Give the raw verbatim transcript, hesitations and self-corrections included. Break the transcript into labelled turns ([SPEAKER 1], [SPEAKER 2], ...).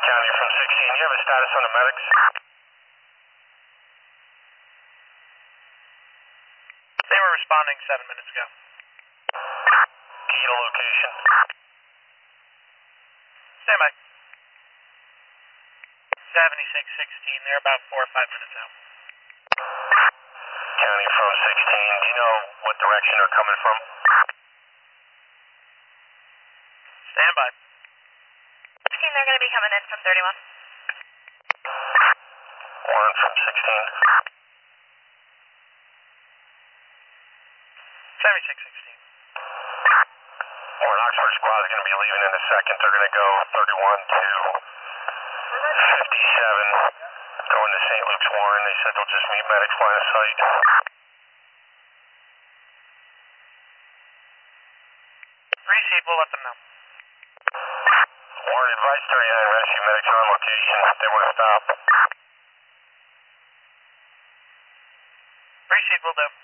[SPEAKER 1] County from sixteen. You have a status on the medics?
[SPEAKER 2] They were responding seven minutes ago.
[SPEAKER 1] Key to location.
[SPEAKER 2] Stand by. seventy-six sixteen, they're about four or five minutes out.
[SPEAKER 1] County from sixteen, do you know what direction they're coming from?
[SPEAKER 2] Stand by.
[SPEAKER 3] sixteen, they're going to be coming in from thirty-one.
[SPEAKER 1] Warren from sixteen.
[SPEAKER 2] seventy-six sixteen.
[SPEAKER 1] Warren, Oxford squad is going to be leaving in a second. They're going to go thirty-one to fifty-seven, going to Saint Luke's Warren. They said they'll just meet medics line of sight.
[SPEAKER 2] Receive, we'll let them know.
[SPEAKER 1] Warren, advise thirty-nine rescue medics are on location if they want to stop.
[SPEAKER 2] Receive, we'll do.